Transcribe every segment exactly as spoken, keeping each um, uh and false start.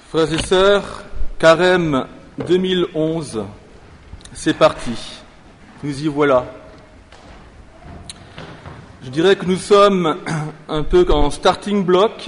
Frères et sœurs, Carême deux mille onze, c'est parti. Nous y voilà. Je dirais que nous sommes un peu en starting block.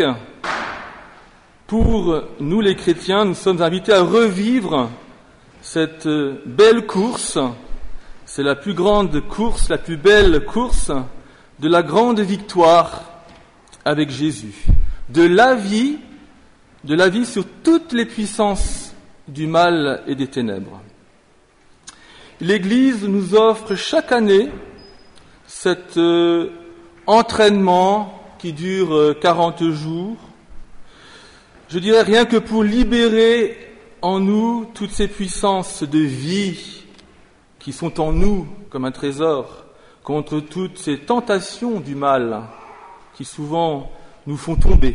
Pour nous les chrétiens, nous sommes invités à revivre cette belle course. C'est la plus grande course, la plus belle course de la grande victoire avec Jésus. De la vie, de la vie sur toutes les puissances du mal et des ténèbres. L'Église nous offre chaque année cet euh, entraînement qui dure euh, quarante jours. Je dirais rien que pour libérer en nous toutes ces puissances de vie qui sont en nous comme un trésor contre toutes ces tentations du mal qui souvent nous font tomber.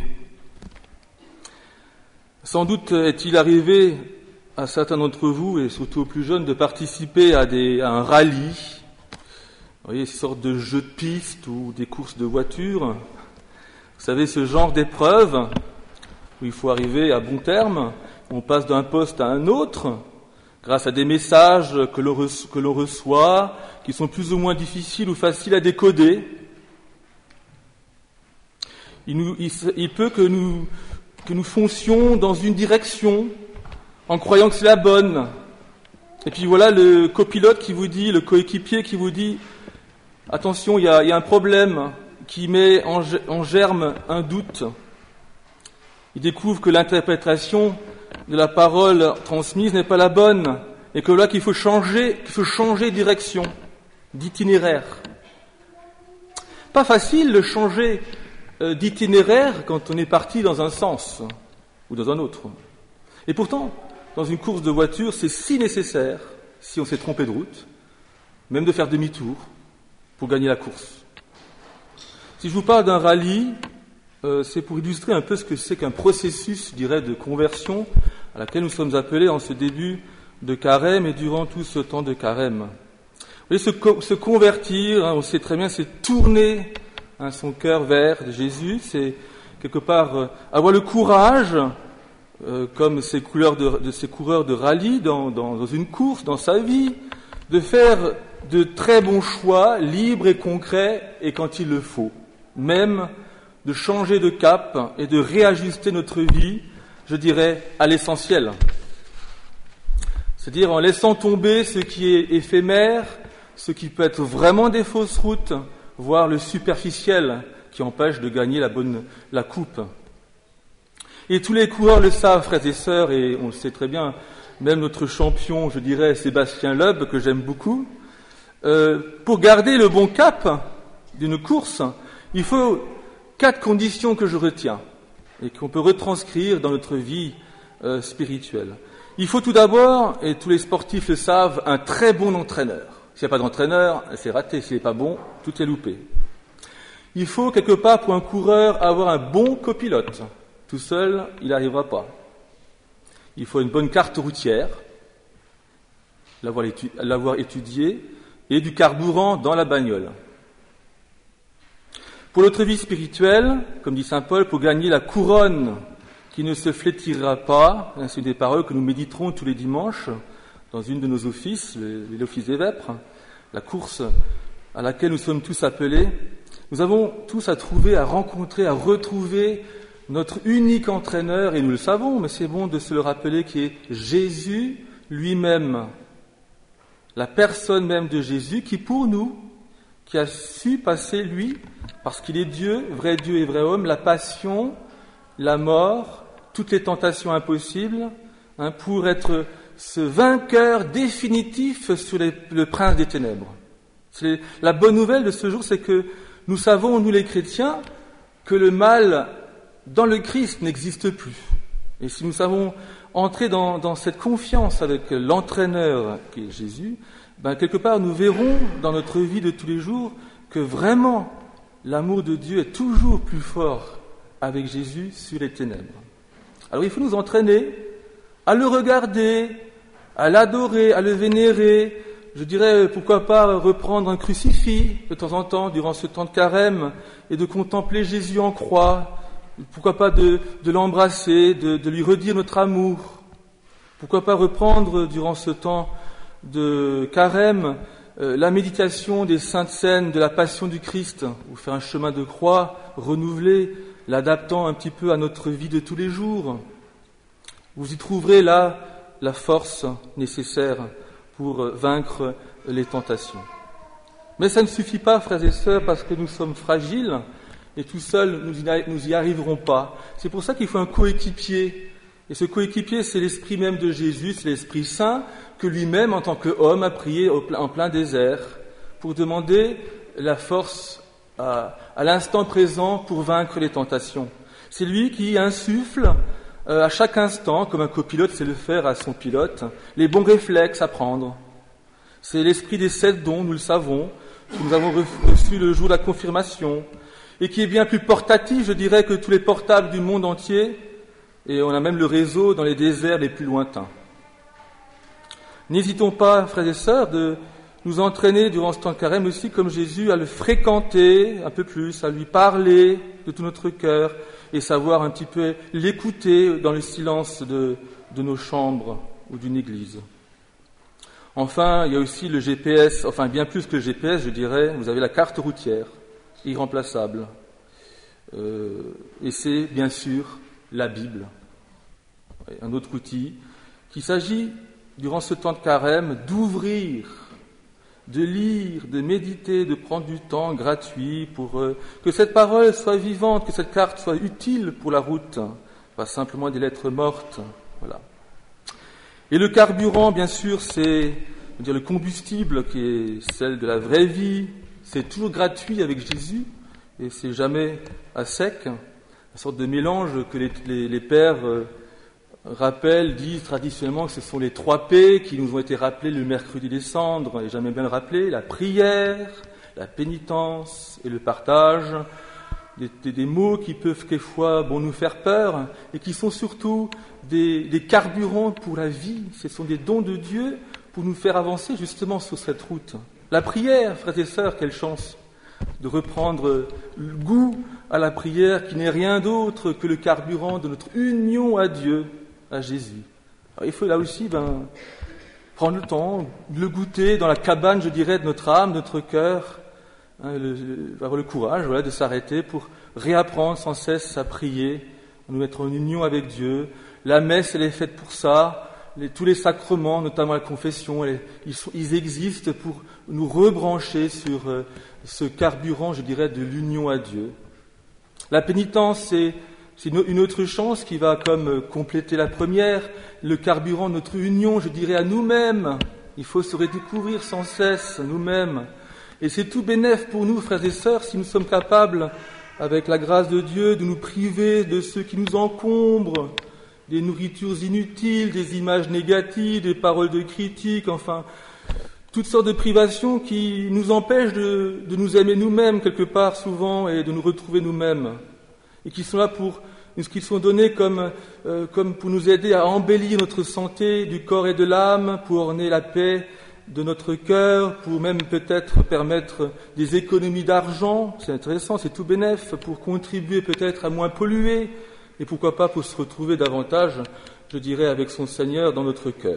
Sans doute est-il arrivé à certains d'entre vous, et surtout aux plus jeunes, de participer à, des, à un rallye, vous voyez, ces sortes de jeux de piste ou des courses de voitures. Vous savez, ce genre d'épreuve où il faut arriver à bon terme, on passe d'un poste à un autre, grâce à des messages que l'on, reçoit, que l'on reçoit, qui sont plus ou moins difficiles ou faciles à décoder. Il, nous, il, il peut que nous, que nous foncions dans une direction en croyant que c'est la bonne. Et puis voilà le copilote qui vous dit, le coéquipier qui vous dit « Attention, il y a, il y a un problème » qui met en, en germe un doute. Il découvre que l'interprétation de la parole transmise n'est pas la bonne et que là qu'il faut changer, qu'il faut changer de direction, d'itinéraire. Pas facile de changer euh, d'itinéraire quand on est parti dans un sens ou dans un autre. Et pourtant, dans une course de voiture, c'est si nécessaire, si on s'est trompé de route, même de faire demi-tour pour gagner la course. Si je vous parle d'un rallye, euh, c'est pour illustrer un peu ce que c'est qu'un processus, je dirais, de conversion à laquelle nous sommes appelés en ce début de carême et durant tout ce temps de carême. Vous voyez, se, co- se convertir, hein, on sait très bien, c'est tourner hein, son cœur vers Jésus, c'est quelque part euh, avoir le courage, euh, comme ces, couleurs de, de ces coureurs de rallye dans, dans, dans une course, dans sa vie, de faire de très bons choix, libres et concrets, et quand il le faut, même de changer de cap et de réajuster notre vie, je dirais, à l'essentiel. C'est-à-dire en laissant tomber ce qui est éphémère, ce qui peut être vraiment des fausses routes, voire le superficiel qui empêche de gagner la bonne, la coupe. Et tous les coureurs le savent, frères et sœurs, et on le sait très bien, même notre champion, je dirais, Sébastien Loeb, que j'aime beaucoup, euh, pour garder le bon cap d'une course, il faut quatre conditions que je retiens et qu'on peut retranscrire dans notre vie euh, spirituelle. Il faut tout d'abord, et tous les sportifs le savent, un très bon entraîneur. S'il n'y a pas d'entraîneur, c'est raté. S'il n'est pas bon, tout est loupé. Il faut quelque part, pour un coureur, avoir un bon copilote. Tout seul, il n'arrivera pas. Il faut une bonne carte routière, l'avoir, étu- l'avoir étudiée, et du carburant dans la bagnole. Pour notre vie spirituelle, comme dit saint Paul, pour gagner la couronne qui ne se flétrira pas, c'est une des paroles que nous méditerons tous les dimanches dans une de nos offices, l'office des vêpres, la course à laquelle nous sommes tous appelés. Nous avons tous à trouver, à rencontrer, à retrouver notre unique entraîneur, et nous le savons, mais c'est bon de se le rappeler, qui est Jésus lui-même, la personne même de Jésus, qui pour nous, qui a su passer, lui, parce qu'il est Dieu, vrai Dieu et vrai homme, la passion, la mort, toutes les tentations impossibles, hein, pour être ce vainqueur définitif sur les, le prince des ténèbres. C'est, la bonne nouvelle de ce jour, c'est que nous savons, nous les chrétiens, que le mal dans le Christ n'existe plus. Et si nous savons entrer dans, dans cette confiance avec l'entraîneur qui est Jésus, ben quelque part nous verrons dans notre vie de tous les jours que vraiment l'amour de Dieu est toujours plus fort avec Jésus sur les ténèbres. Alors il faut nous entraîner à le regarder, à l'adorer, à le vénérer. Je dirais, pourquoi pas reprendre un crucifix de temps en temps durant ce temps de carême et de contempler Jésus en croix, pourquoi pas de, de l'embrasser, de, de lui redire notre amour. Pourquoi pas reprendre durant ce temps de carême euh, la méditation des saintes scènes de la Passion du Christ, ou faire un chemin de croix renouvelé, l'adaptant un petit peu à notre vie de tous les jours. Vous y trouverez là la force nécessaire pour vaincre les tentations. Mais ça ne suffit pas, frères et sœurs, parce que nous sommes fragiles et tout seuls, nous y arriverons pas. C'est pour ça qu'il faut un coéquipier. Et ce coéquipier, c'est l'Esprit même de Jésus, c'est l'Esprit Saint, que lui-même, en tant qu'homme, a prié en plein désert pour demander la force à, à l'instant présent pour vaincre les tentations. C'est lui qui insuffle euh, à chaque instant, comme un copilote sait le faire à son pilote, les bons réflexes à prendre. C'est l'esprit des sept dons, nous le savons, que nous avons reçu le jour de la confirmation, et qui est bien plus portatif, je dirais, que tous les portables du monde entier, et on a même le réseau dans les déserts les plus lointains. N'hésitons pas, frères et sœurs, de nous entraîner durant ce temps de carême aussi, comme Jésus, à le fréquenter un peu plus, à lui parler de tout notre cœur, et savoir un petit peu l'écouter dans le silence de, de nos chambres ou d'une église. Enfin, il y a aussi le G P S, enfin bien plus que le G P S, je dirais, vous avez la carte routière, irremplaçable. Euh, et c'est bien sûr la Bible, un autre outil, qu'il s'agit, durant ce temps de carême, d'ouvrir, de lire, de méditer, de prendre du temps gratuit pour euh, que cette parole soit vivante, que cette carte soit utile pour la route, pas simplement des lettres mortes. Voilà. Et le carburant, bien sûr, c'est dire, le combustible qui est celle de la vraie vie. C'est toujours gratuit avec Jésus et c'est jamais à sec. Une sorte de mélange que les, les, les pères euh, rappellent, disent traditionnellement que ce sont les trois P qui nous ont été rappelés le mercredi des cendres, et j'aime bien le rappeler, la prière, la pénitence et le partage. Des, des, des mots qui peuvent quelquefois bon, nous faire peur et qui sont surtout des, des carburants pour la vie. Ce sont des dons de Dieu pour nous faire avancer justement sur cette route. La prière, frères et sœurs, quelle chance de reprendre le goût à la prière qui n'est rien d'autre que le carburant de notre union à Dieu, à Jésus. Alors, il faut là aussi ben, prendre le temps, le goûter dans la cabane, je dirais, de notre âme, de notre cœur, hein, le, le, avoir le courage voilà, de s'arrêter pour réapprendre sans cesse à prier, à nous mettre en union avec Dieu. La messe, elle est faite pour ça. Les, tous les sacrements, notamment la confession, elle, ils, sont, ils existent pour nous rebrancher sur euh, ce carburant, je dirais, de l'union à Dieu. La pénitence, c'est, c'est une, une autre chance qui va comme euh, compléter la première, le carburant de notre union, je dirais, à nous-mêmes. Il faut se redécouvrir sans cesse nous-mêmes. Et c'est tout bénef pour nous, frères et sœurs, si nous sommes capables, avec la grâce de Dieu, de nous priver de ceux qui nous encombrent, des nourritures inutiles, des images négatives, des paroles de critique, enfin, toutes sortes de privations qui nous empêchent de, de nous aimer nous-mêmes quelque part souvent et de nous retrouver nous-mêmes, et qui sont là pour, qui sont donnés comme, euh, comme pour nous aider à embellir notre santé du corps et de l'âme, pour orner la paix de notre cœur, pour même peut-être permettre des économies d'argent, c'est intéressant, c'est tout bénef, pour contribuer peut-être à moins polluer, et pourquoi pas pour se retrouver davantage, je dirais, avec son Seigneur dans notre cœur.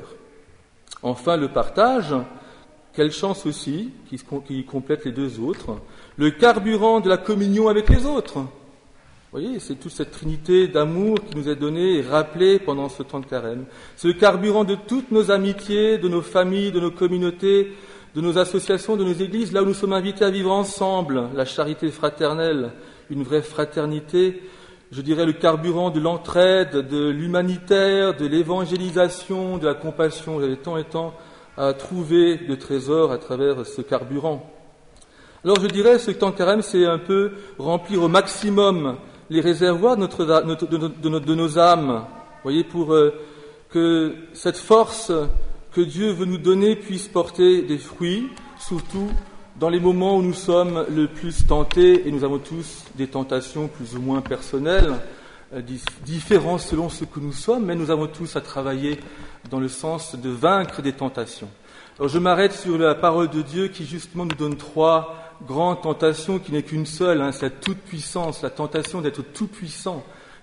Enfin, le partage, quelle chance aussi, qui, qui complète les deux autres, le carburant de la communion avec les autres. Vous voyez, c'est toute cette trinité d'amour qui nous est donnée et rappelée pendant ce temps de carême. C'est le carburant de toutes nos amitiés, de nos familles, de nos communautés, de nos associations, de nos églises, là où nous sommes invités à vivre ensemble, la charité fraternelle, une vraie fraternité, je dirais le carburant de l'entraide, de l'humanitaire, de l'évangélisation, de la compassion. Vous avez tant et tant à trouver de trésors à travers ce carburant. Alors je dirais, ce temps de carême, c'est un peu remplir au maximum les réservoirs de, notre, de, de, de, de nos âmes, vous voyez, pour euh, que cette force que Dieu veut nous donner puisse porter des fruits, surtout dans les moments où nous sommes le plus tentés, et nous avons tous des tentations plus ou moins personnelles, euh, différentes selon ce que nous sommes, mais nous avons tous à travailler dans le sens de vaincre des tentations. Alors je m'arrête sur la parole de Dieu qui justement nous donne trois grandes tentations, qui n'est qu'une seule, hein, cette toute-puissance, la tentation d'être tout-puissant,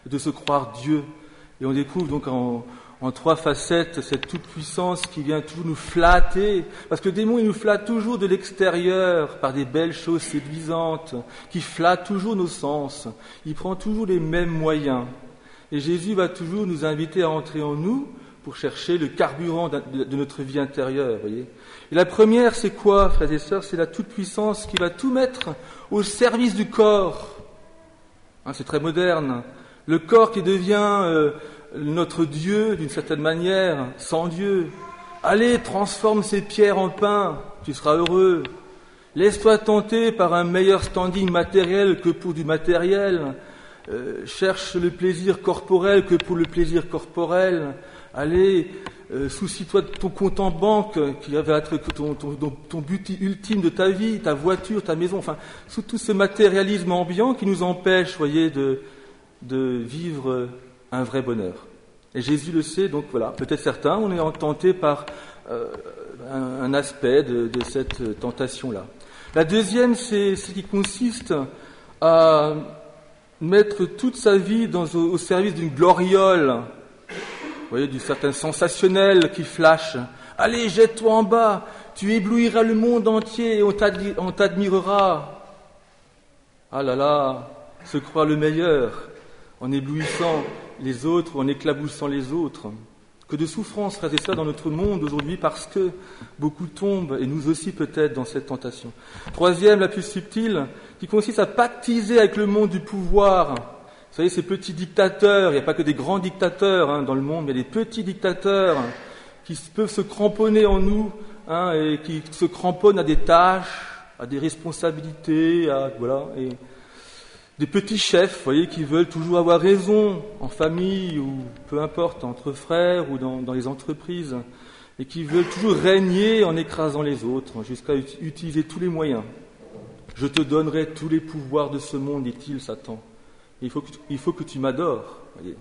de se croire Dieu. Et on découvre donc en, en trois facettes cette toute-puissance qui vient toujours nous flatter, parce que le démon il nous flatte toujours de l'extérieur par des belles choses séduisantes, qui flattent toujours nos sens. Il prend toujours les mêmes moyens. Et Jésus va toujours nous inviter à entrer en nous pour chercher le carburant de notre vie intérieure. Voyez. Et la première, c'est quoi, frères et sœurs? C'est la toute-puissance qui va tout mettre au service du corps. Hein, c'est très moderne. Le corps qui devient euh, notre Dieu, d'une certaine manière, sans Dieu. Allez, transforme ces pierres en pain, tu seras heureux. Laisse-toi tenter par un meilleur standing matériel que pour du matériel. Euh, cherche le plaisir corporel que pour le plaisir corporel. Allez, euh, soucie-toi de ton compte en banque, qui va être ton, ton, ton but ultime de ta vie, ta voiture, ta maison, enfin, sous tout ce matérialisme ambiant qui nous empêche, voyez, de, de vivre un vrai bonheur. Et Jésus le sait, donc voilà, peut-être certains, on est tentés par euh, un, un aspect de, de cette tentation-là. La deuxième, c'est ce qui consiste à mettre toute sa vie dans, au, au service d'une gloriole, vous voyez, du certain sensationnel qui flash. Allez, jette-toi en bas, tu éblouiras le monde entier et on, t'admi- on t'admirera. Ah là là, se croire le meilleur, en éblouissant les autres ou en éclaboussant les autres. Que de souffrance, frères et sœurs, dans notre monde aujourd'hui, parce que beaucoup tombent, et nous aussi peut-être, dans cette tentation. Troisième, la plus subtile, qui consiste à pactiser avec le monde du pouvoir. Vous savez, ces petits dictateurs, il n'y a pas que des grands dictateurs hein, dans le monde, mais des petits dictateurs qui peuvent se cramponner en nous hein, et qui se cramponnent à des tâches, à des responsabilités, à, voilà, et des petits chefs, vous voyez, qui veulent toujours avoir raison en famille ou peu importe, entre frères ou dans, dans les entreprises, et qui veulent toujours régner en écrasant les autres, jusqu'à ut- utiliser tous les moyens. Je te donnerai tous les pouvoirs de ce monde, dit-il, Satan. Il faut, que tu, il faut que tu m'adores, voyez,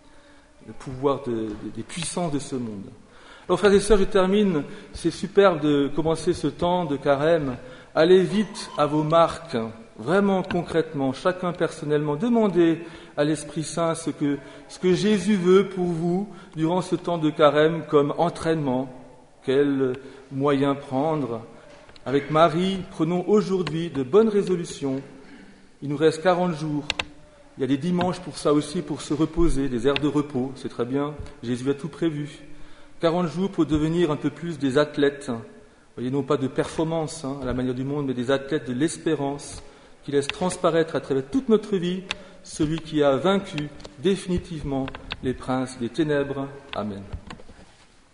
le pouvoir de, de, des puissances de ce monde. Alors, frères et sœurs, je termine. C'est superbe de commencer ce temps de carême. Allez vite à vos marques, vraiment concrètement, chacun personnellement. Demandez à l'Esprit Saint ce que, ce que Jésus veut pour vous durant ce temps de carême comme entraînement. Quels moyens prendre? Avec Marie, prenons aujourd'hui de bonnes résolutions. Il nous reste quarante jours. Il y a des dimanches pour ça aussi, pour se reposer, des aires de repos, c'est très bien. Jésus a tout prévu. quarante jours pour devenir un peu plus des athlètes. Vous voyez, non pas de performance hein, à la manière du monde, mais des athlètes de l'espérance qui laissent transparaître à travers toute notre vie celui qui a vaincu définitivement les princes des ténèbres. Amen.